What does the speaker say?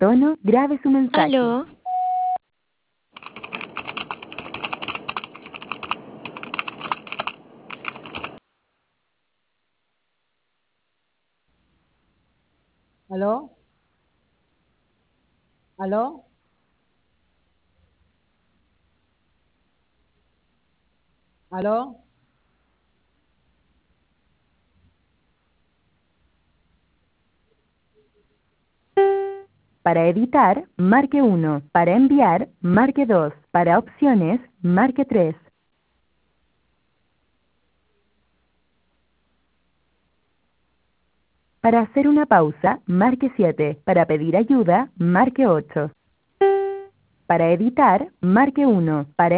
tono, grabe su mensaje. Aló, ¿Aló? ¿Aló? ¿Aló? Para editar, marque 1. Para enviar, marque 2. Para opciones, marque 3. Para hacer una pausa, marque 7. Para pedir ayuda, marque 8. Para editar, marque 1. Para